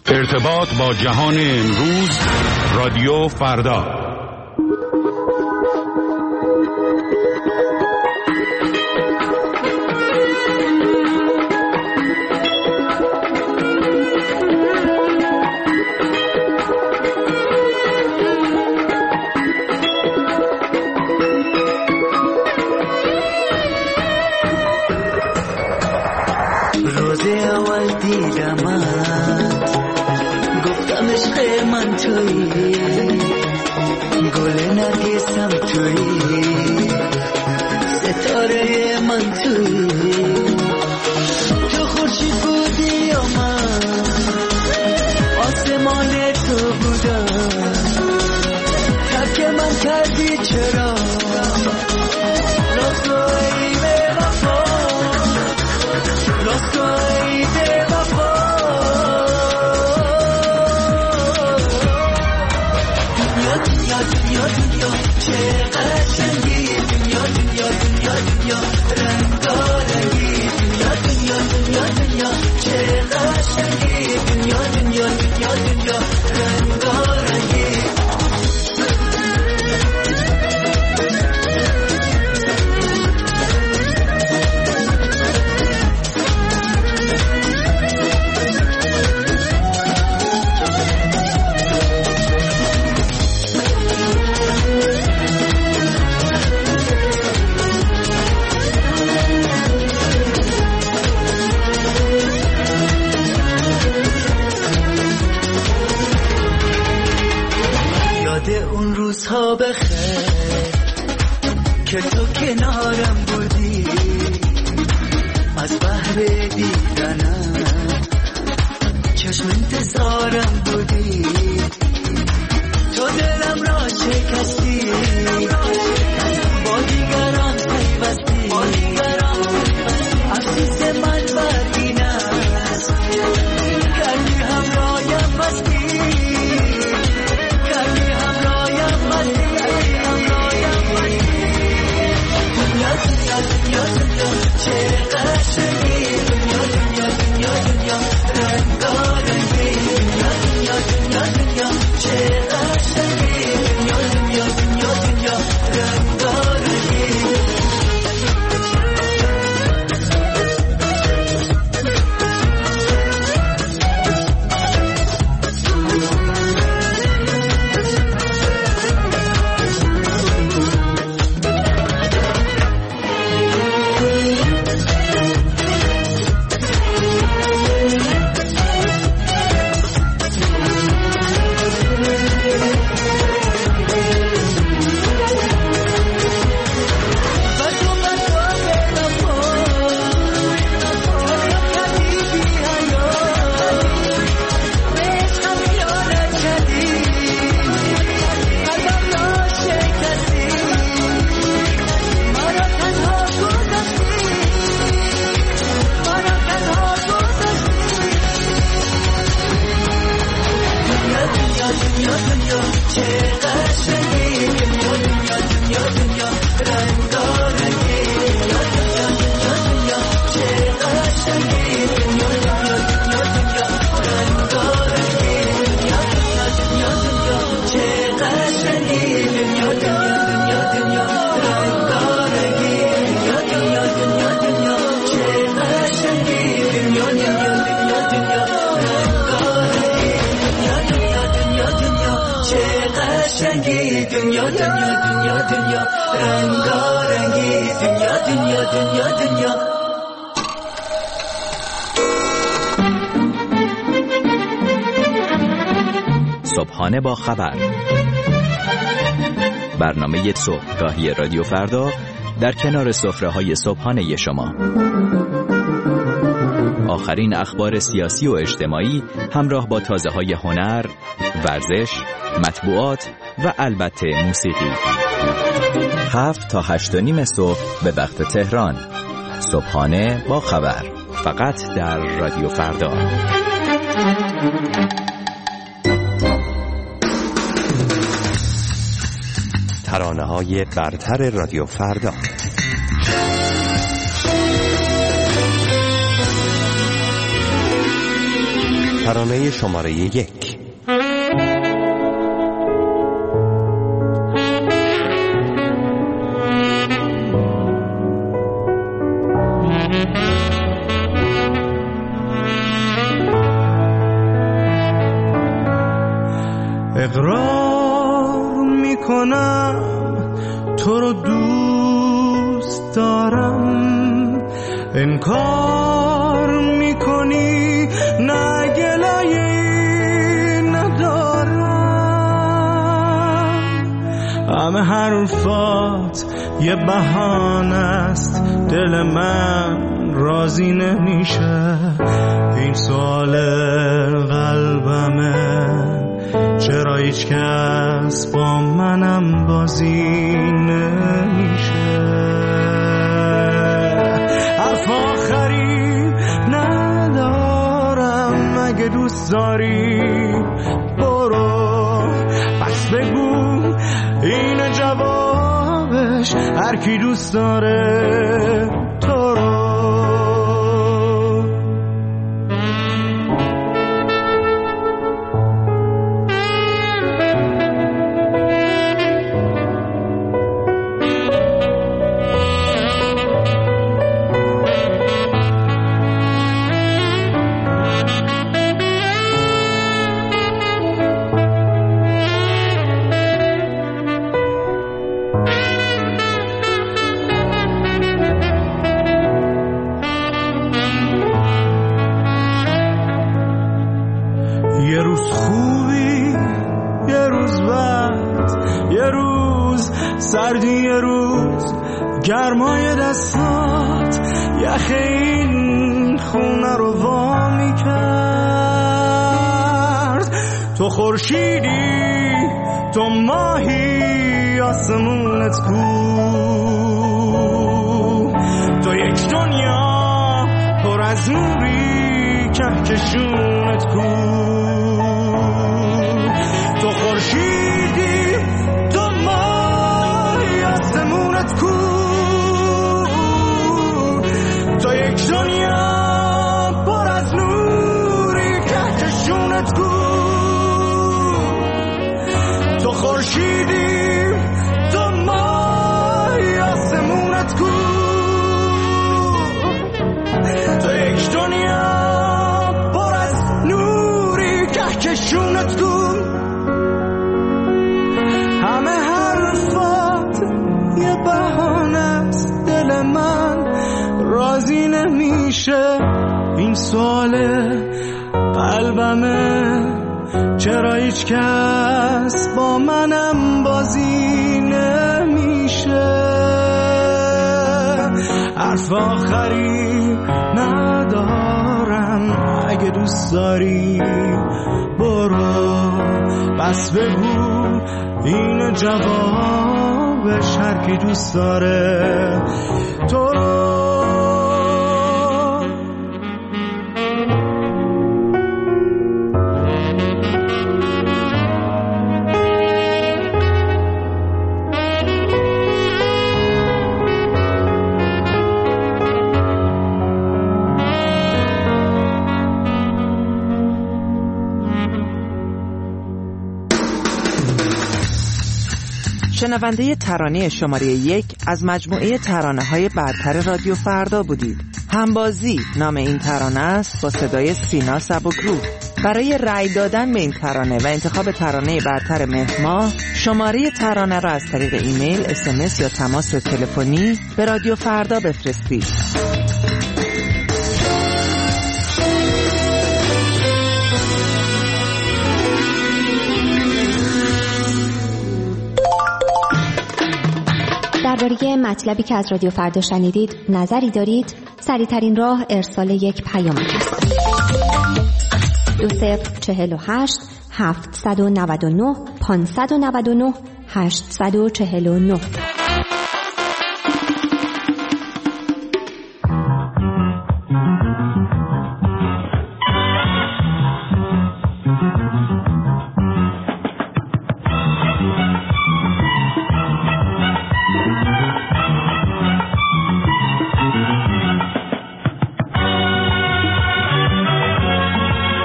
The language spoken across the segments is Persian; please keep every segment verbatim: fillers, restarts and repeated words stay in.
ارتباط با جهان امروز، رادیو فردا. روز اول دیدمت گفتم عشق من تویی، گل نرگسم تویی، ستاره من تویی، تو خورشید بودی و من آسمان تو بودم، ترک من کردی چرا راست ای به وفا، راست ای به وفا. دنیا دنیا دنیا دنیا چه قشنگی، دنیا دنیا دنیا دنیا رنگارنگی، دنیا دنیا دنیا دنیا چه قشنگی، دنیا دنیا دنیا دنیا رنگارنگی. اون روزها بخیر که تو کنارم بودی، از بحر دیدنم چشم انتظارم بودی، تو دلم را شکستی، با دیگران پیوستی، افسوس من بر این است، کردی همرایم مستی، چه قشنگی، دنیا دنیا دنیا دنیا رنگارنگی، دنیا دنیا دنیا دنیا چه قشنگی، دنیا دنیا دنیا دنیا رنگارنگی. دنیا دنیا دنیا دنیا رنگارنگی، دنیا دنیا دنیا دنیا. صبحانه با خبر، برنامه صبحگاهی رادیو فردا در کنار سفره‌های صبحانه شما. آخرین اخبار سیاسی و اجتماعی همراه با تازه‌های هنر، ورزش، مطبوعات و البته موسیقی. هفت تا هشت و نیم صبح به وقت تهران. صبحانه با خبر، فقط در رادیو فردا. ترانه‌های برتر رادیو فردا. ترانه شماره یک. اقرار میکنم تو رو دوست دارم، انکار میکنی نه گلایه ندارم. همه حرفات یه بهانه است، دل من راضی نمیشه. این سوال قلبمه، چرا هیچ کس با منم بازی نمیشه. حرف آخری ندارم، اگه دوست داری برو، بس بگو این جوابش، هر کی دوست داره تو رو. یه روز خوبی، یه روز بد، یه روز سردی، یه روز گرمای دستات یخ این خونه رو وا میکرد. تو خورشیدی، تو ماهی، آسمونت کو، تو یک دنیا پر از نوری، کهکشونت کو. تو خورشیدی، تو ماهی، آسمونت کو، تو یک دنیا پر از نوری، کهکشونت کو. تو خورشیدی، تو ماهی، آسمونت کو، تو یک دنیا پر از نوری، کهکشونت کو. همه حرفات یه بهانه است، دل من راضی نمیشه. این سوال قلبمه، چرا هیچ کس با منم بازی نمیشه. حرف آخری ندارم، اگه دوست داری برو، بس بگو این جوابش، هر کی دوست داره تو رو. شنونده ترانه شماره یک از مجموعه ترانه‌های برتر رادیو فردا بودید. همبازی نام این ترانه است، با صدای سینا سبکرو. برای رأی دادن به این ترانه و انتخاب ترانه برتر مهر ماه، شماره ترانه را از طریق ایمیل، اس ام اس یا تماس تلفنی به رادیو فردا بفرستید. درباره مطلبی که از رادیو فردا شنیدید نظری دارید؟ سریع‌ترین راه ارسال یک پیام است. دو صفر چهل و هشت هفتصد و نود و نه پانصد و نود و نه هشتصد و چهل و نه.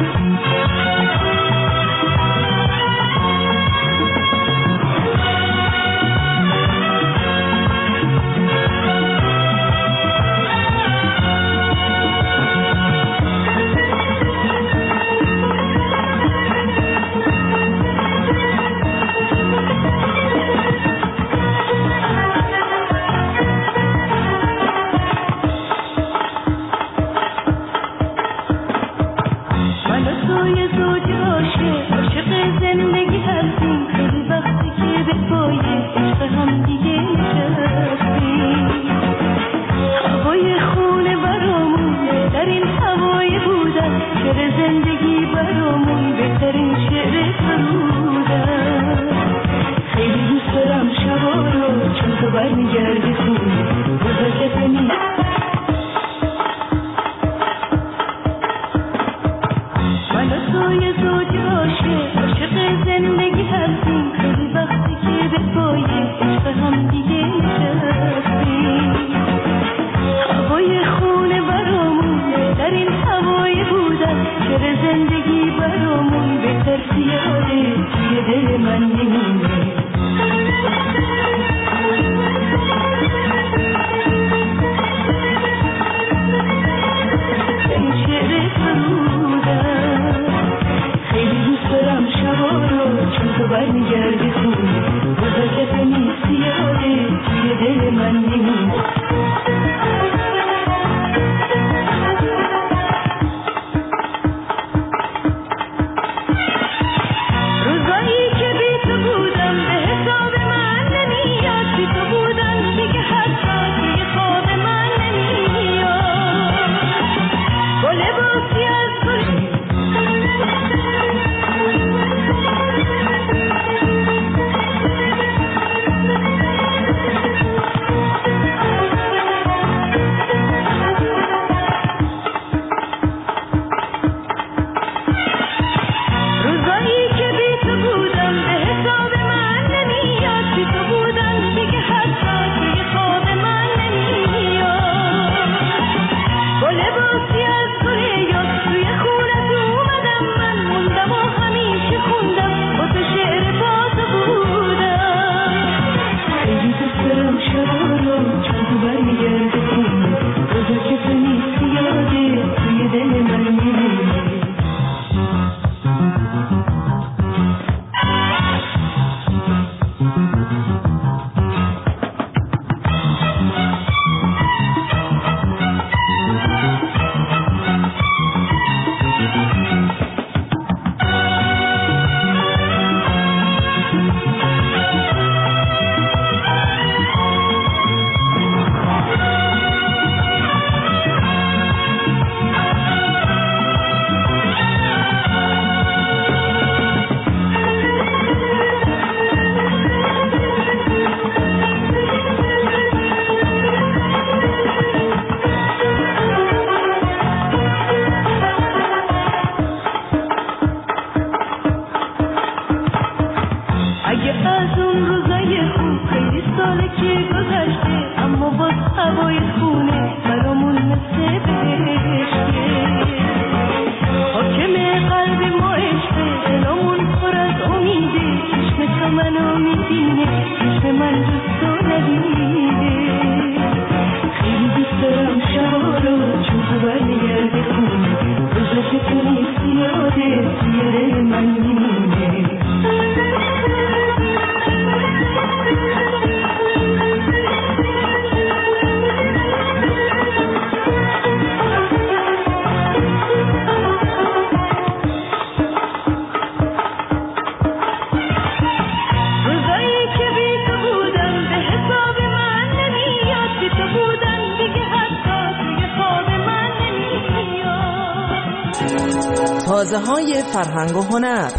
تازه‌های فرهنگ و هنر.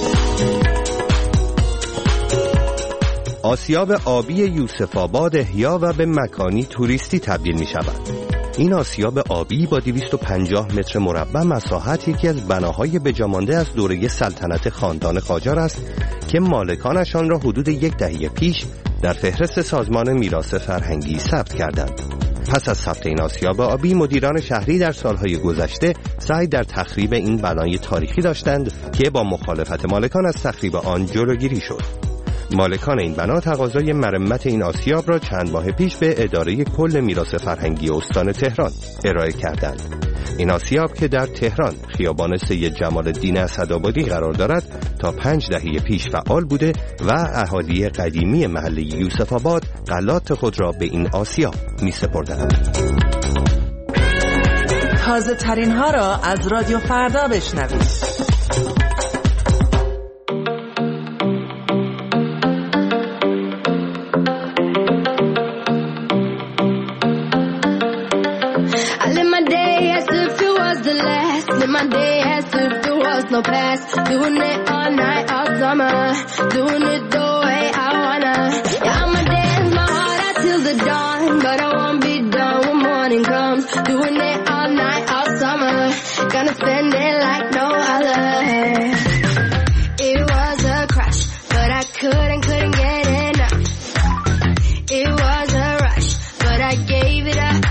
آسیاب آبی یوسف آباد احیا و به مکانی توریستی تبدیل می شود. این آسیاب آبی با دویست و پنجاه متر مربع مساحت یکی از بناهای بجامانده از دوره سلطنت خاندان قاجار است که مالکانشان را حدود یک دهه پیش در فهرست سازمان میراث فرهنگی ثبت کردند. پس از ثبت این آسیاب آبی، مدیران شهری در سالهای گذشته سعی در تخریب این بنای تاریخی داشتند که با مخالفت مالکان از تخریب آن جلوگیری شد. مالکان این بنا تقاضای مرمت این آسیاب را چند ماه پیش به اداره کل میراث فرهنگی استان تهران ارائه کردند. این آسیاب که در تهران خیابان سید جمال الدین اسدآبادی قرار دارد تا پنج دهه پیش فعال بوده و اهالی قدیمی محله یوسف آباد غلات خود را به این آسیاب می سپردند. تازه ترین ها را از رادیو فردا بشنوید. No past, doing it all night, all summer, doing it the way I wanna. Yeah, I'ma dance my heart out till the dawn, but I won't be done when morning comes. Doing it all night, all summer, gonna spend it like no other. It was a crush, but I couldn't, couldn't get enough. It was a rush, but I gave it up.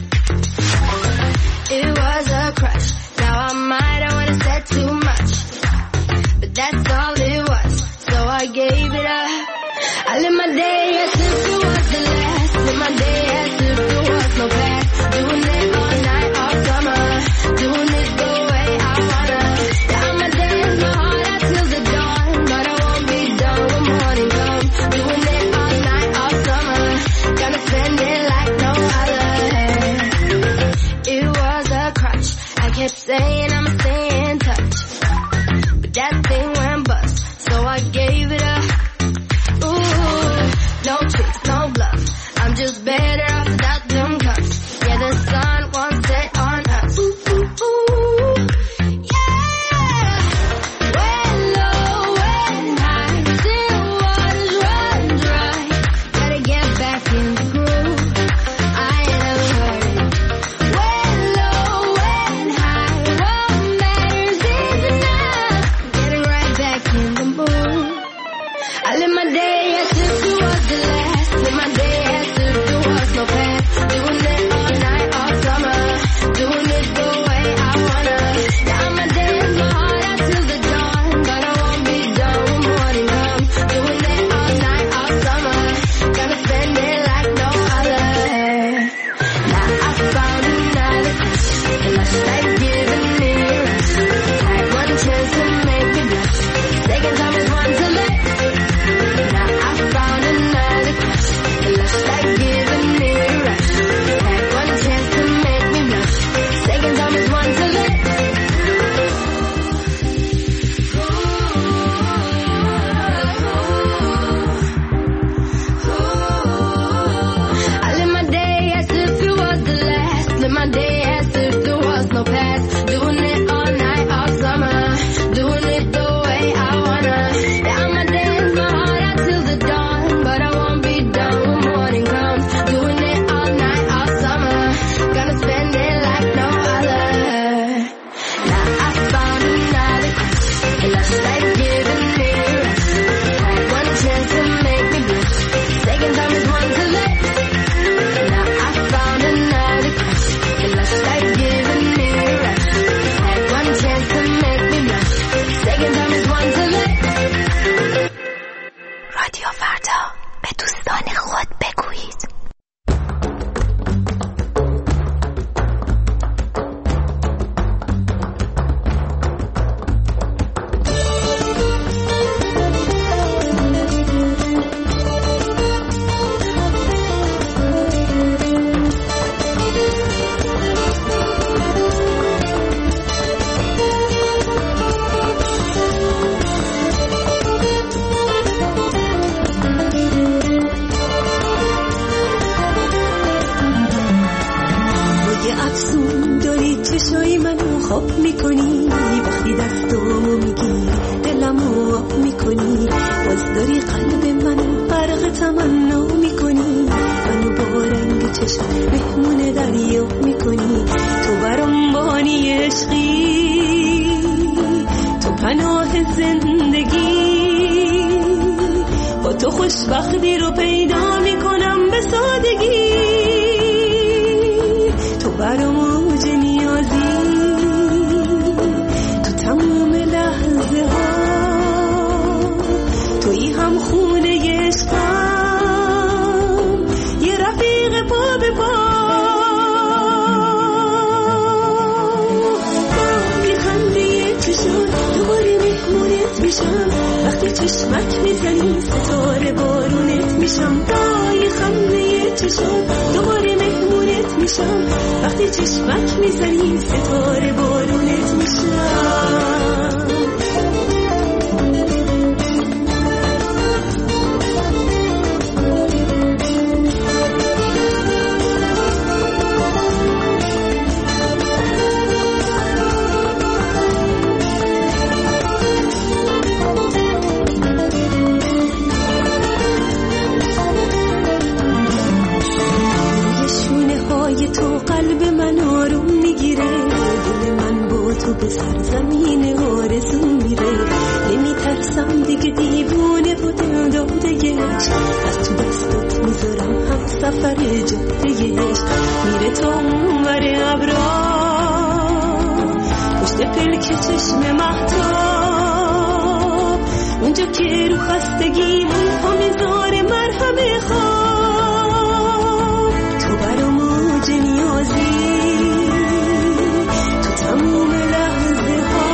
It was a crush, now I might have wanna said too much. That's all it was, so I gave it up. I live my day as if it was the last. Live my day as if it was no past. Doing it all night, all summer. Doing it the way I wanna. Yeah, I'ma dance my heart out till the dawn, but I won't be done when morning comes. Doing it all night, all summer. Gonna spend it like no other. It was a crutch. I kept saying I'ma stay in touch, but that thing went bust, so I gave it up. Ooh, no tricks, no bluff. I'm just better off without them cuffs. Yeah, the sun won't set on us. Ooh, ooh, ooh. Yeah. When low, when high, still waters run dry. Gotta get back in the groove. I ain't never heard it. When low, when high, what matters is enough. Getting right back in the mood. I live my day as if it was the last. Live my day as if it was no past. Doing it all night, all summer. Doing it the way I wanna. Yeah, I'ma dance my heart out till the dawn, but I won't be done when morning comes. Doing it all night, all summer. Gonna spend it like no other. Now I found another crush, and I start giving me a rush. Had one chance to make me blush. Second time is one to let. Now I found another crush, and I start giving me a rush. Had one chance to make me blush. Second time is one to let. I live my day as if it was the last. Live my day as if there was no past. Doing it all night, all summer. Doing it the way I wanna. Yeah, I'ma dance my heart out till the dawn, but I won't be done when morning comes. Doing it all night, all summer. Gonna spend it like no other. Now I found another crush, and I start giving me a rush. Had one chance to make me blush. Second time is one to let. Now I found another crush, and I start giving me a rush. Had one chance to make me blush. Second time is one to let. رادیو فردا، به دوستان خود بگویید. چشای منو خواب میکنی، وقتی دستامو میگی دلمو آب میکنی، باز داری قلب منو غرق تمنا میکنی، منو با رنگ چشم مهمون دریا میکنی، تو برام بانی عشقی، تو پناه زندگی، با تو خوشبختی رو پیدا میکنم به سادگی. برام اوج نیازی، تو تموم لحظه ها تویی هم خونه عشقم، یه رفیق پا به پا. یه خنده چشم دوباره مهمونت میشم، وقتی چشمک میزنی ستاره بارونت میشم. با یه خنده چشم دوباره مهمونت میشم، وقتی چشمک میزنی ستاره بارونت میشم. تو قلب من آروم میگیره، دل من با تو به سرزمین آرزو میره. نمیترسم دیگه دیوونه و دل دادهش، از تو دستت میذارم هم سفر جادهش. میره تا اونور ابرا پشت پلک چشم مهتاب، اونجا که رو خستگیمون پا میذاره مرهم خواب. تو برام اوج نیازی، تو تموم لحظه ها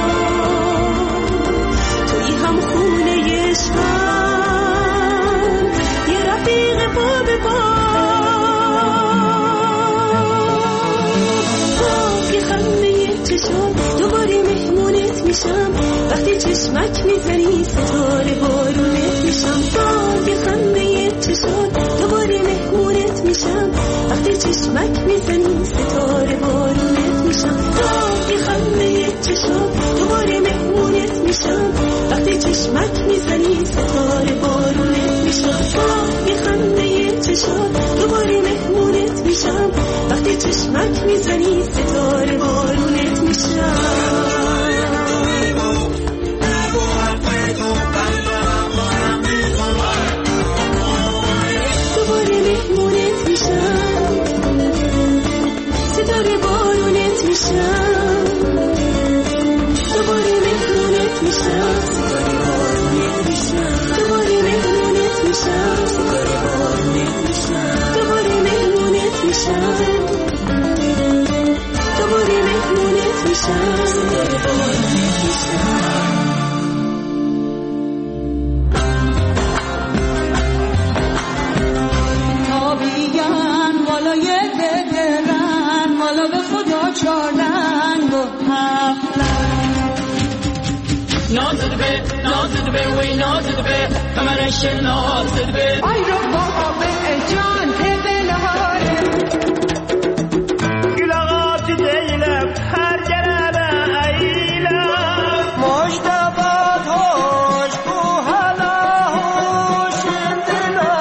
تویی هم خونه عشقم، یه رفیق پا به پا. یه خنده چشم دوباره مهمونت میشم، وقتی چشمک میزنی ستاره بارونت میشم. با یه خنده چشم دوباره مهمونت میشم، وقتی چشمک میزنی ستاره بارونت میشم. با یه خنده چشم دوباره مهمونت میشم، وقتی چشمک میزنی ستاره بارونت میشم. با یه خنده چشم دوباره مهمونت میشم، وقتی چشمک میزنی ستاره بارونت میشم. دوباره مهمونت میشم، ستاره بارونت میشم. دوباره مهمونت میشم، دوباره مهمونت میشم. دوباره مهمونت میشم، دوباره مهمونت میشم. ای رو بابا به جان تبل هاره گلاغات دیلم هر جرابه ایلم مجتبات هوش بو حالا هوش دلا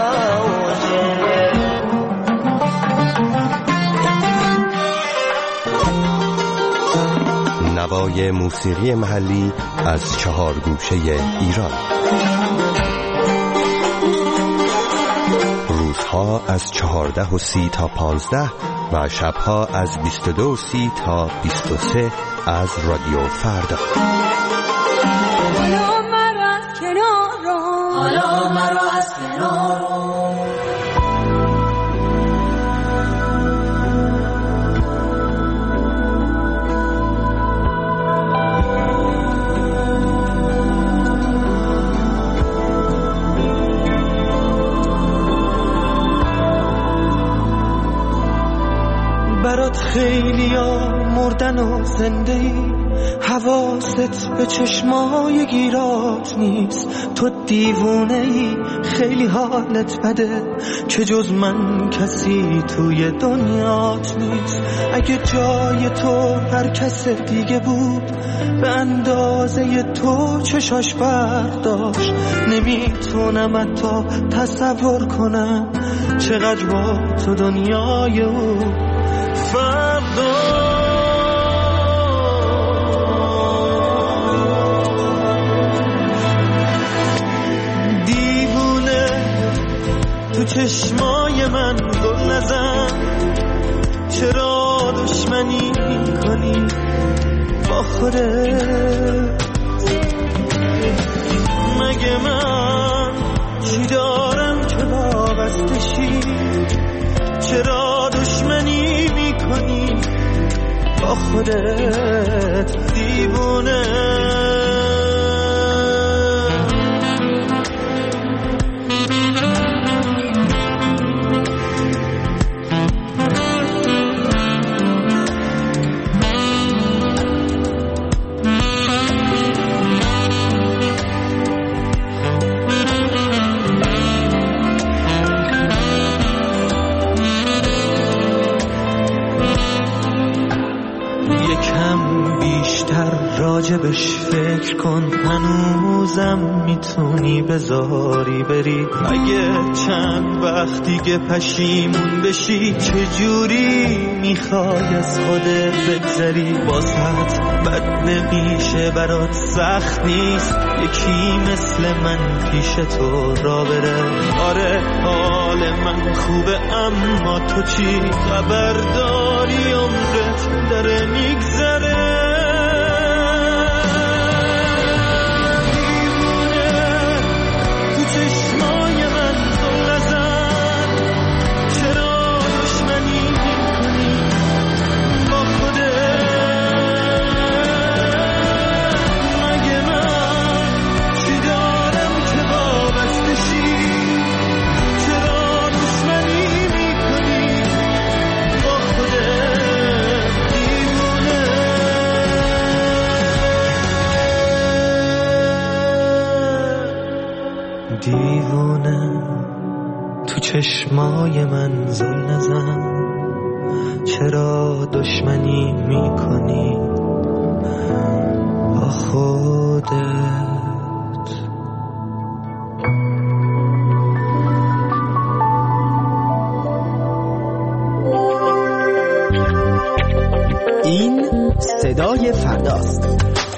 نوای موسیقی محلی از چهار گوشه ایران. روزها از چهارده و سی تا پانزده و شبها از بیست و دو و سی تا بیست و سه از رادیو فردا. حالا مرا از کنارم، حالا مرا از کنارم. برات خیلی ها مردن و زنده ای، حواست به چشمای گیرات نیست. تو دیوونه ای، خیلی حالت بده که جز من کسی توی دنیات نیست. اگه جای تو هر کس دیگه بود به اندازه تو چشاش برداشت، نمیتونم حتی تصور کنم چقدر با تو دنیای او فردا. دیوونه تو چشمای من گل نزن، چرا خودت. مگه من چی دارم که وابسته شی؟ چرا دشمنی میکنی با خودت دیوونه؟ راجبش فکر کن، هنوزم میتونی بذاری بری. اگه چند وقت دیگه پشیمون بشی، چجوری میخوای از خودت بگذری؟ واسط بد نمیشه، برات سخت نیست یکی مثل من پیش تو را بره. آره حال من خوبه، اما تو چی؟ خبرداری عمرت داره میگذره. دیوونه تو چشمای من زل نزن، چرا دشمنی میکنی با خودت؟ این صدای فرداست.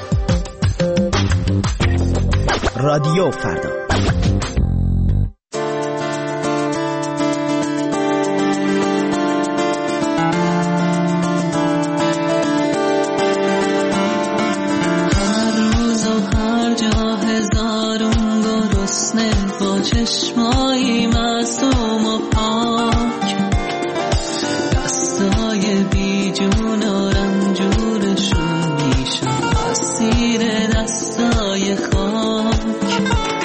رادیو فردا. چشمایی معصوم و پاک، دستای بی جون و رنجورشون میشن اسیر دستای خاک.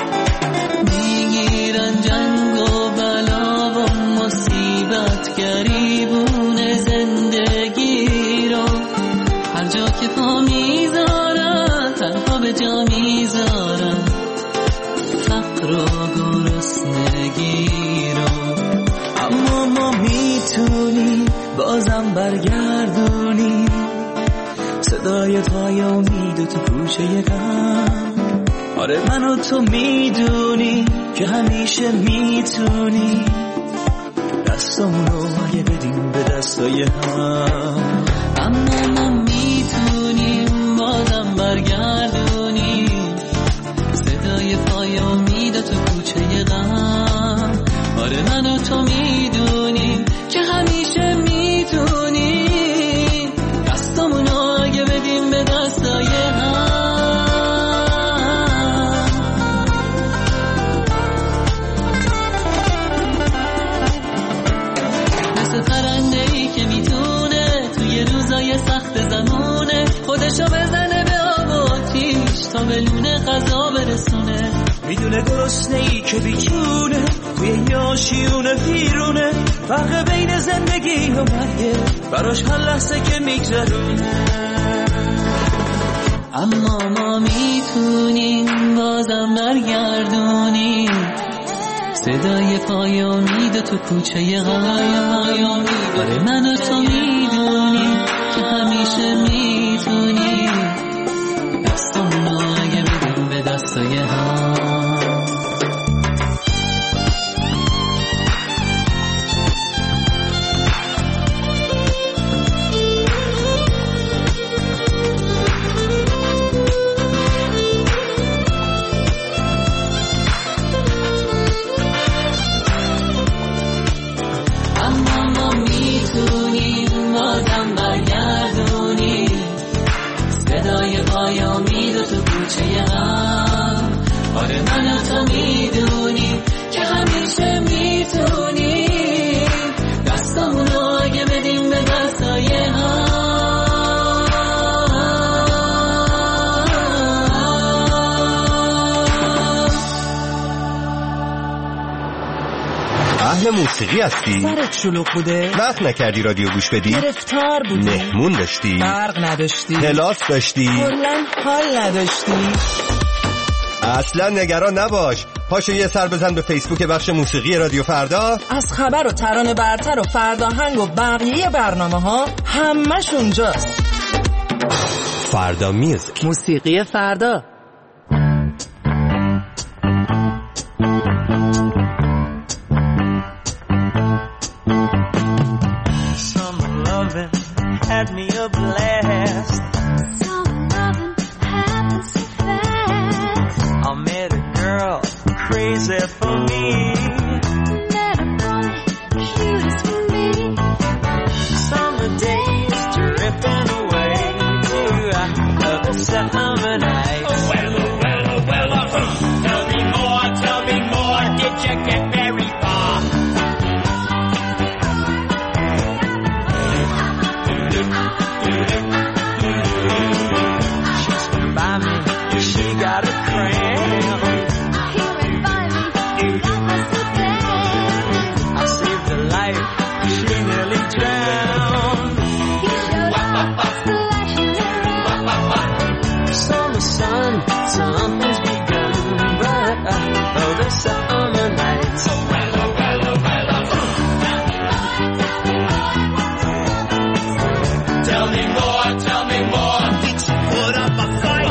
میگیرن جنگ و بلا و مصیبت، گریبون زندگی رو هر جا که پا میذارن تنها به جا میذارن فقر و گرسنگی رو. اما ما میتونی بازم برگردونی صدای پای امید تو کوچه غم. آره من و تو میدونی که همیشه میتونی دستامونو اگه بدیم به دستای هم. اما ما میتونیم بازم برگردونی صدای پای امید تو کوچه غم. آره من و تو میدونیم که همیشه میتونیم دستامونو اگه بدیم به دستای هم. مثل پرنده‌ای که میتونه توی روزای سخت زمونه خودشو بزنه به آب و آتیش تا به لونه غذا برسونه. میدونه گرسنه‌ای که بیچونه توی یاشیونه ویرونه، فرق بین زندگی و مرگه براش هر لحظه که میگذرونه. اما ما میتونیم بازم برگردونیم صدای پای امید تو کوچه غم. آره من و تو میدونیم که همیشه میتونیم دستامونو اگه بدیم به دستای هم. صدای اهل موسیقی هستی؟ سرت شلوغ بوده؟ وقت نکردی رادیو گوش بدی؟ گرفتار بودی؟ مهمون داشتی؟ برق نداشتی؟ کلاس داشتی؟ کلاً حال نداشتی؟ اصلا نگران نباش، پاشو یه سر بزن به فیسبوک بخش موسیقی رادیو فردا. از خبر و ترانه برتر و فرداهنگ و بقیه برنامه ها همش اونجاست. فردا میوزیک، موسیقی فردا. Had me a blast. Some loving happens so fast. I met a girl crazy for me. Met a boy cute as can be. Summer days drifting away to other summer nights. Oh, well, oh, well, oh, well, oh. Tell me more, tell me more. Did you get very far? She got a cramp. He went by me like a sedan. I saved her life. She nearly drowned. He showed up, splashing around. Summer sun, something's begun. But uh, oh, the summer nights. Well, oh, well, oh, well, oh. Tell me more, tell me more. Did you put up a fight?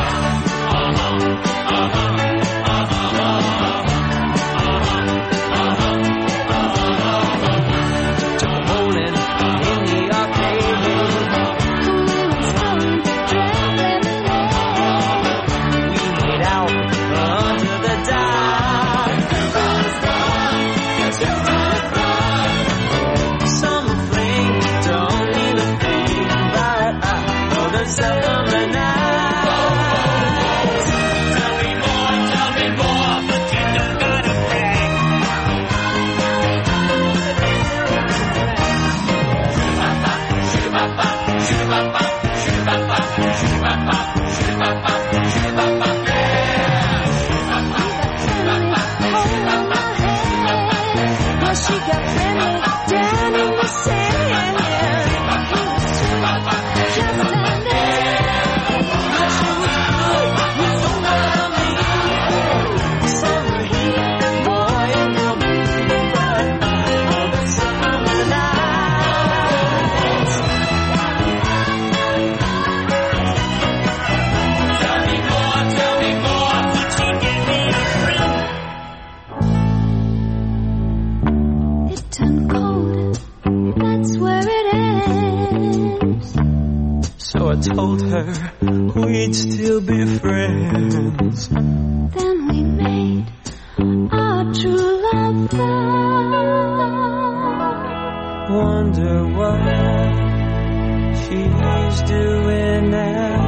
Told her we'd still be friends. Then we made our true love vow. Wonder what she's doing now.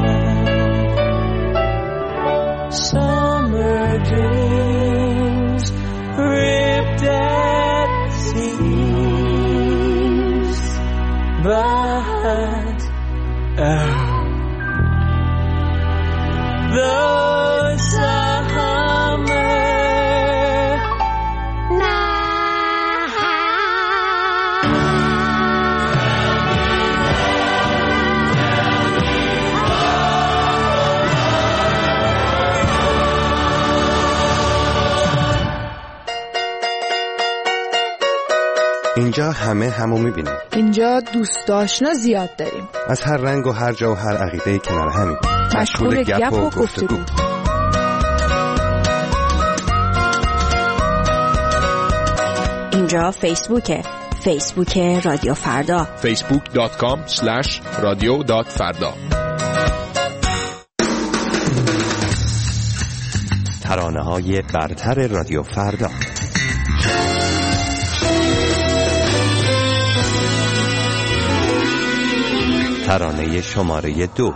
Summer dreams ripped at seams, but oh, the summer اینجا همه همو میبینیم. اینجا دوست آشنا زیاد داریم. از هر رنگ و هر جا و هر عقیده کنار همیم. مشغول گپ و گفتگو. اینجا فیسبوکه. فیسبوک رادیو فردا. فیسبوک دات کام اسلش رادیو دات فردا. ترانه های برتر رادیو فردا. ترانه شماره دو.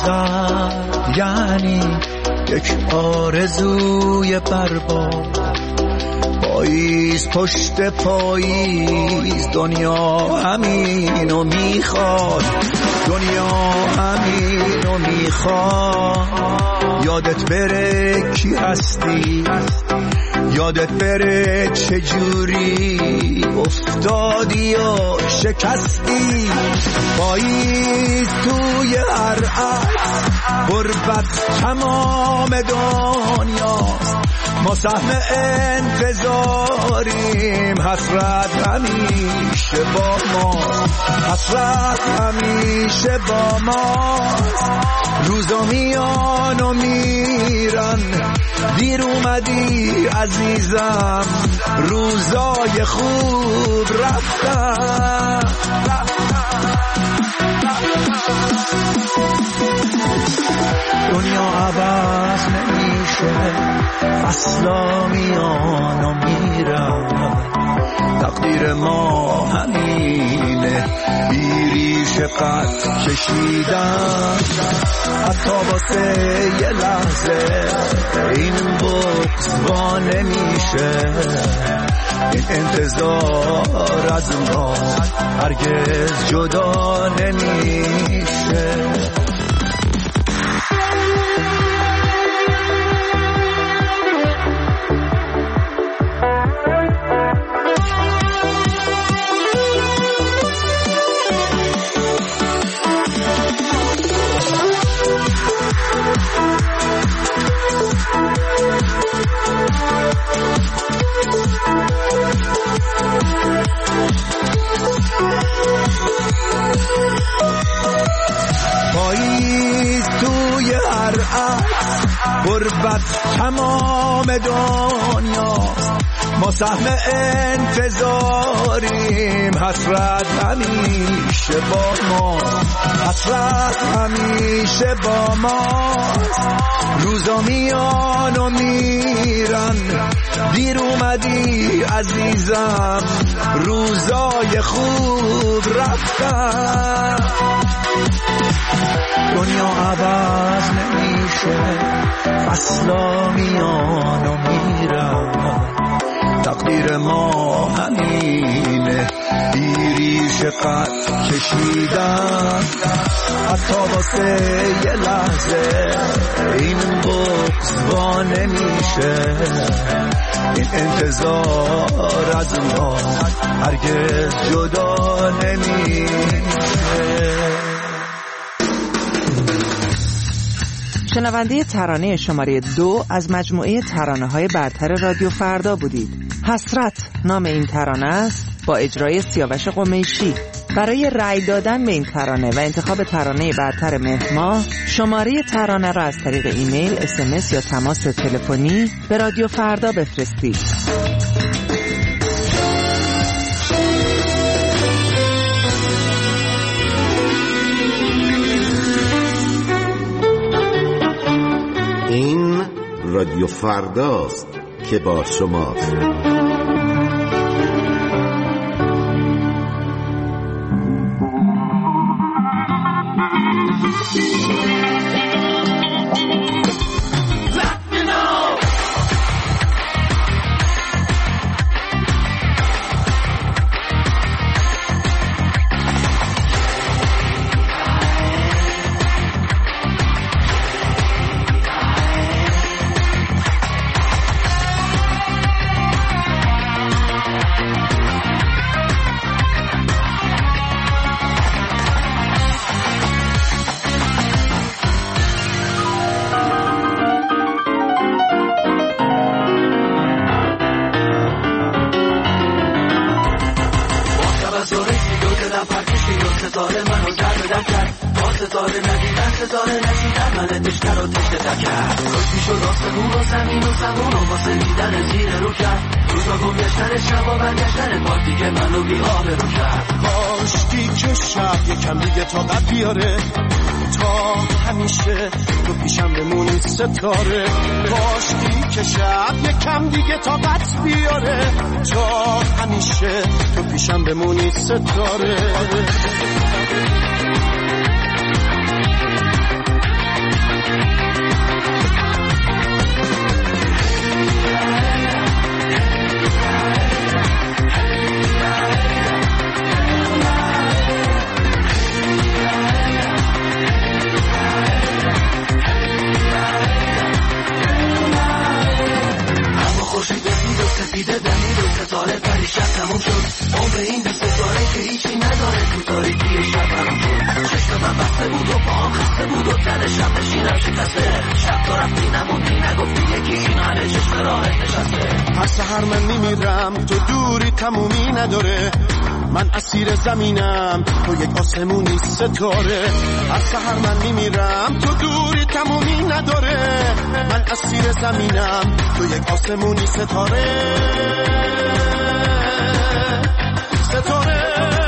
زرد یعنی یک آرزوی برباد. پاییز پشت پاییز دنیا همینو میخواد، دنیا همینو میخواد. یادت بره کی هستی، یادت بره چجوری افتادی یا شکستی. پاییز توی هر عکس غربت تمام دنیاست. ما سهم انتظاریم، حسرت همیشه با ماست، حسرت همیشه با ماست. روزا میان و میرن، دیر اومدی عزیزم، روزای خوب رفتن. دنیا عوض نمیشه، فصلا میان و میرن. تقدیر ما همینه، بیریش قد کشیدن. حتی واسه یه لحظه این بغض وا نمیشه. این انتظار از ما هرگز جدا نمیشه. پاییز توی هر عکس غربت تمام دنیاست. ما سهم انتظاریم، حسرت همیشه با ماست، حسرت همیشه با ماست. روزا میان و میرن، دیر اومدی عزیزم، روزای خوب رفتن. دنیا عوض نمیشه، فصلا میان و میرن. تقدیر ما همینه، بیریش قد کشیدن. حتی واسه یه لحظه این بغض وا نمیشه. این انتظار از ما هرگز جدا نمیشه. شنونده ترانه شماره دو از مجموعه ترانه های برتر رادیو فردا بودید. حسرت نام این ترانه است، با اجرای سیاوش قمیشی. برای رأی دادن به این ترانه و انتخاب ترانه برتر مهر ماه، شماره ترانه را از طریق ایمیل، اس ام اس یا تماس تلفنی به رادیو فردا بفرستید. این رادیو فرداست که با شماست. ستاره باشی که شب یکم دیگه طاقت بیاره، تا همیشه تو پیشم بمونی ستاره. تموم شد عمر این دو ستاره که هیچی نداره تو تاریکی شب همون شد چشم من بسته بود و پاهم خسته بود و تن شب نشینم شکسته شب تو رفتی نموندی نگفتی یکی این حاله چشم راحت نشسته هر سحر من میمیرم تو دوری تمومی نداره من اسیر زمینم تو یک آسمونی ستاره هر سحر من میمیرم تو دوری تمومی نداره من اسیر زمینم تو یک آسمونی ستاره ستاره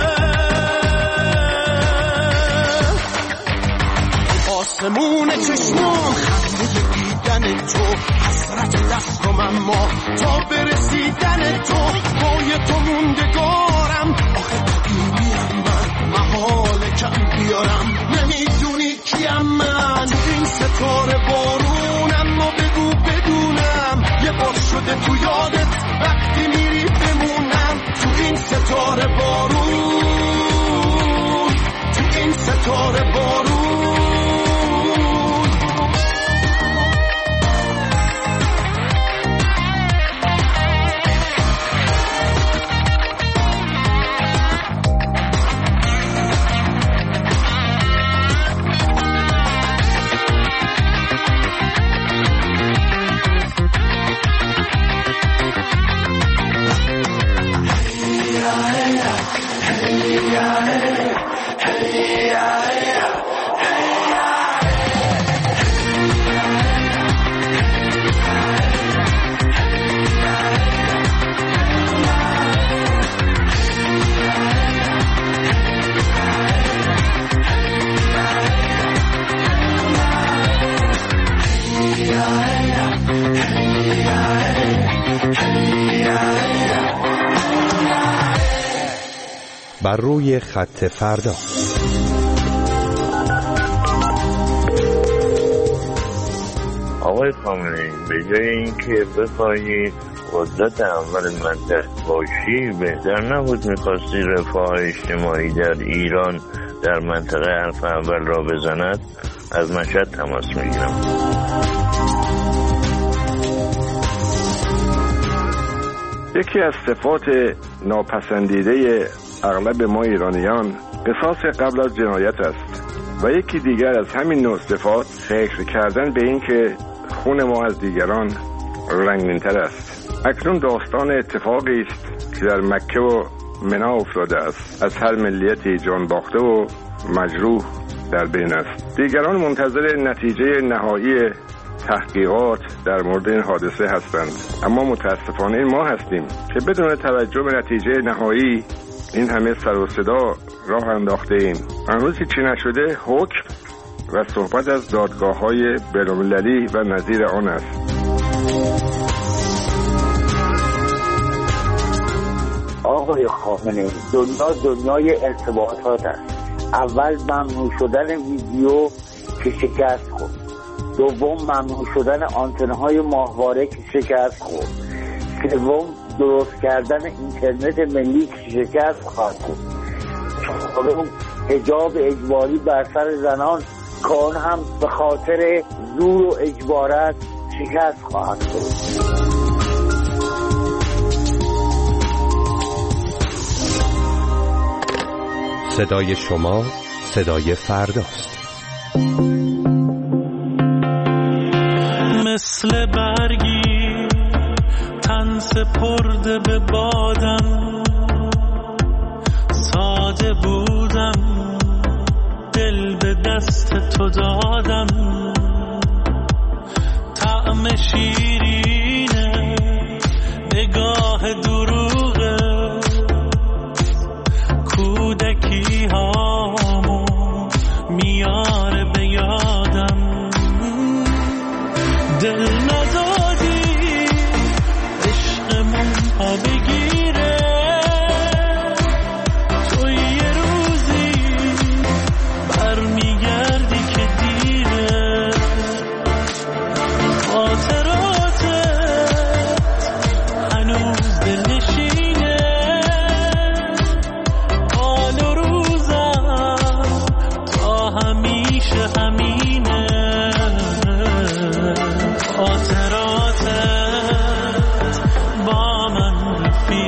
آسمون چشمام خنده دیدن تو حسرت دستم اما تا برسیدن تو پای تو موندگارم آخه قدیمیم من محاله کم بیارم نمیدونی کیم من تو این ستاره بارونم و بگو بدونم یه بار شده تو یادت وقتی میری بمونم تو این ستاره بارون تو این ستاره بارون بر روی خط فردا. آقای خامنه‌ای به جای اینکه بخواهی قدرت اول منطقه باشی بهتر نبود میخواستی رفاه اجتماعی در ایران در منطقه حرف اول را بزند؟ از مشهد تماس میگیرم. یکی از صفات ناپسندیده اغلب ما ایرانیان قصاص قبل از جنایت است و یکی دیگر از همین نوع صفات فکر کردن به این که خون ما از دیگران رنگین‌تر است. اکنون داستان اتفاقی است که در مکه و منا افتاده است. از هر ملیتی جان باخته و مجروح در بین است. دیگران منتظر نتیجه نهایی تحقیقات در مورد این حادثه هستند، اما متاسفانه ما هستیم که بدون توجه به نتیجه نهایی این همه سر و صدا راه انداخته ایم. هنوز چی نشده حکم و صحبت از دادگاه‌های بین‌المللی و نظیر آن است. آقای خامنه‌ای، دنیا دنیای ارتباطات است. اول ممنوع شدن ویدیو که شکست خورد، دوم ممنوع شدن آنتن‌های ماهواره که شکست خورد، سوم درست کردن اینترنت ملی که شکست خواهد خورد، چهارم حجاب اجباری بر سر زنان که آن هم به خاطر زور و اجبارات شکست خواهد خورد. صدای شما صدای فرداست. مثل برگی تن سپرده به بادم، ساده بودم دل به دست تو دادم، طعم شیرینه نگاه دروغه، کودکی هامو میاره به یادم، دل ندادی عشقمون ها بگیره، تو یه روزی برمیگردی که دیره، خاطراتت هنوز دل نشینه، حال و روزم تا همیشه همینه، خاطراتت با من رفیق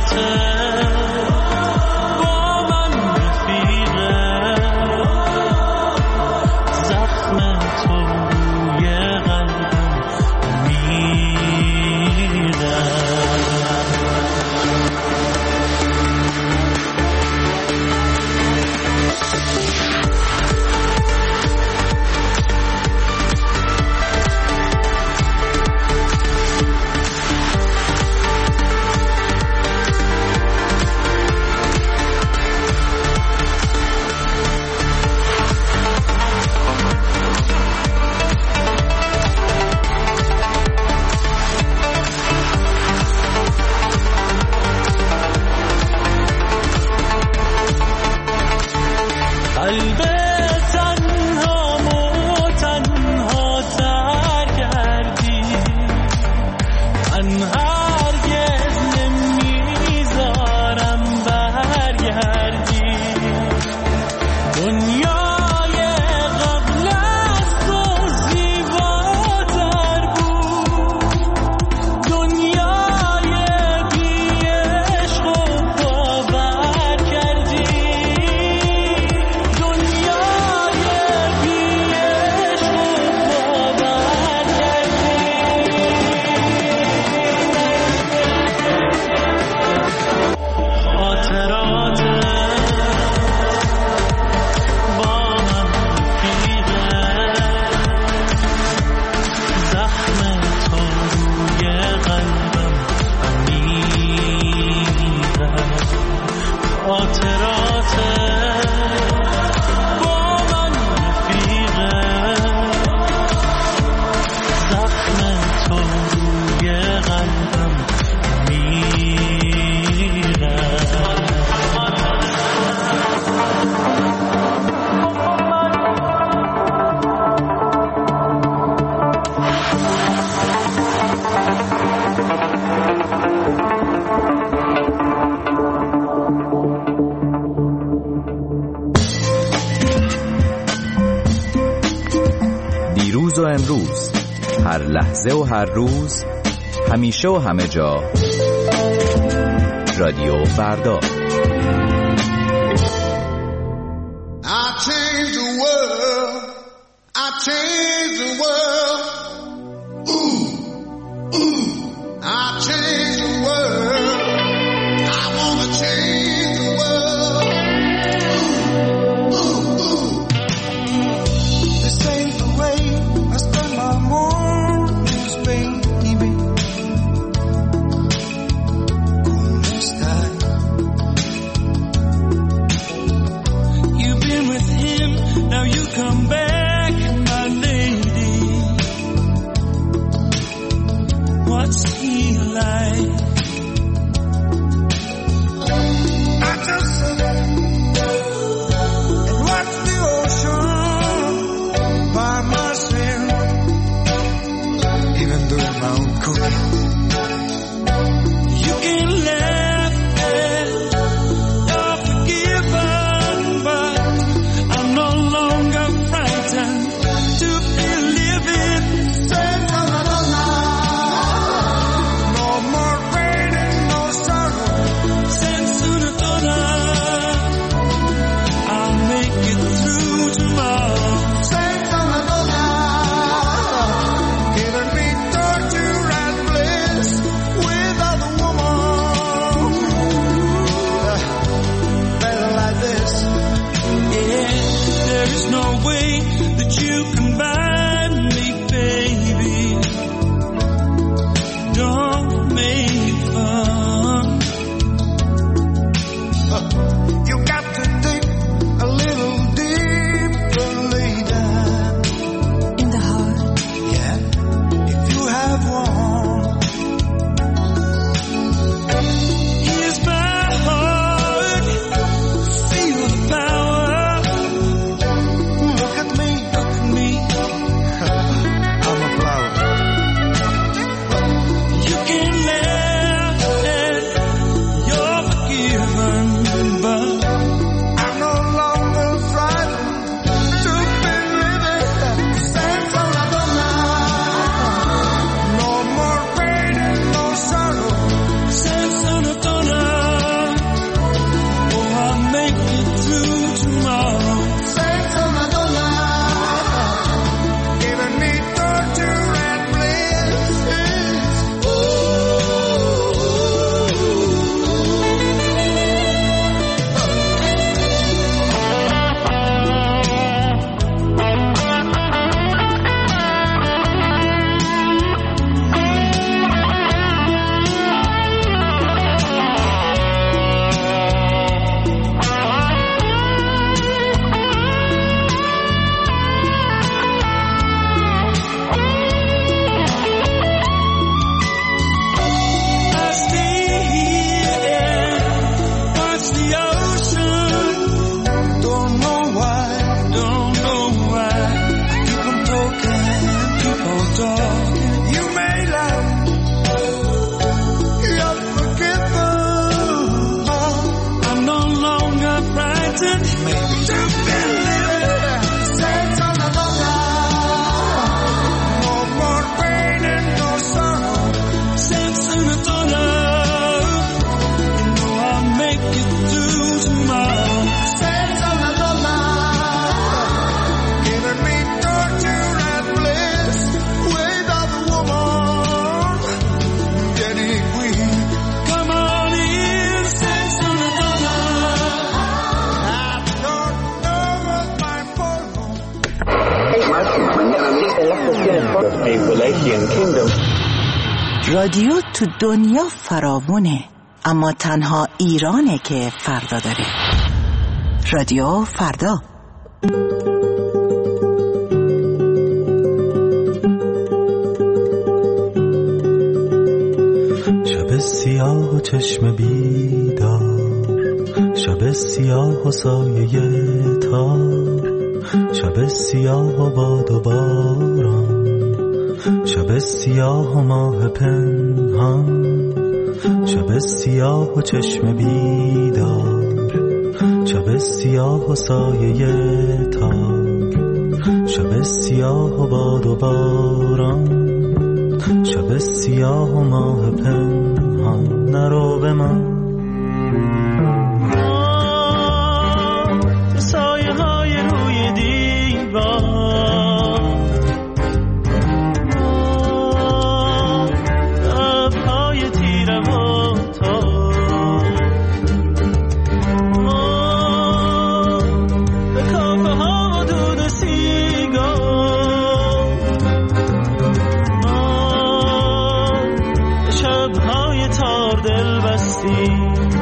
دیروز و امروز، هر لحظه و هر روز، همیشه و همه جا، رادیو فردا. I change the world, I change the world, ooh, ooh, I change the world, I wanna change the world, ooh, ooh, ooh. This ain't the way I spend my mornings, baby. You've been with him, now you come back, my lady. رادیو تو دنیا فراوونه، اما تنها ایرانه که فردا داره. رادیو فردا. شب سیاه و چشم بیدار، شب سیاه و سایه تار، شب سیاه و باد و باران، شب سیاه و ماه پنهان، شب سیاه و چشم بیدار، شب سیاه و سایه تار، شب سیاه و باد و باران، شب سیاه و ماه پنهان. نرو به من سایه های روی دیوار، لبهای تیره و تار، به کافه ها و دود سیگار، به شبهای تار دل بستی.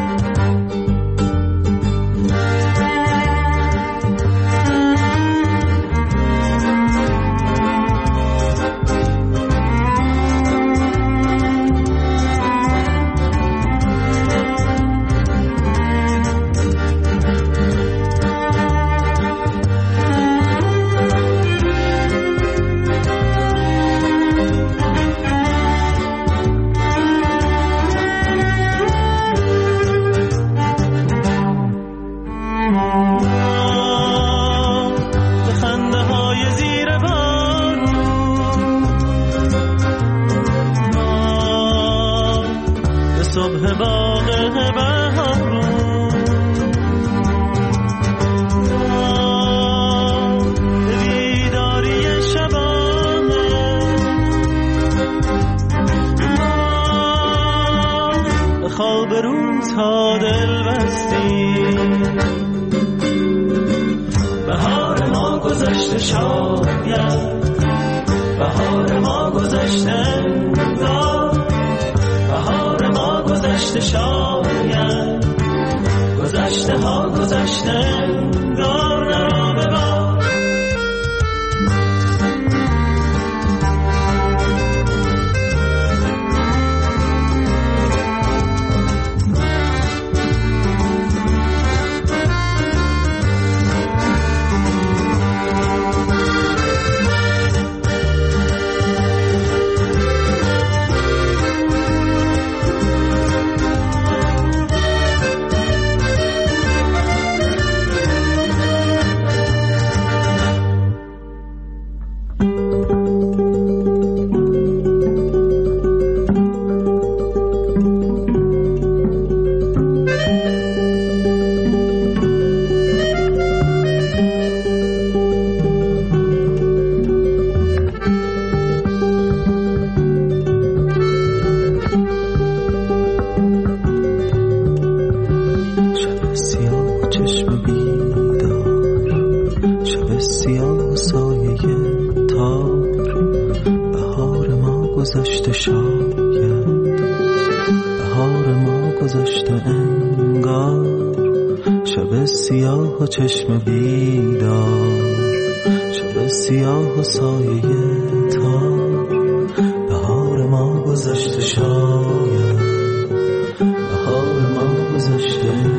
صبح باغ بهارون، به بیداری شبانه، به خواب روزها دل بستی. بهار ما گذشته شاید، بهار ما گذشته انگار، بهار ما گذشته شاید، گذشته ها گذشته انگار. نرا ببار گذشته شاید، بهار ما گذشته انگار، شب سیاه و چشم بیدار، شب سیاه و سایه تار، بهار ما گذشته شاید، بهار ما گذشته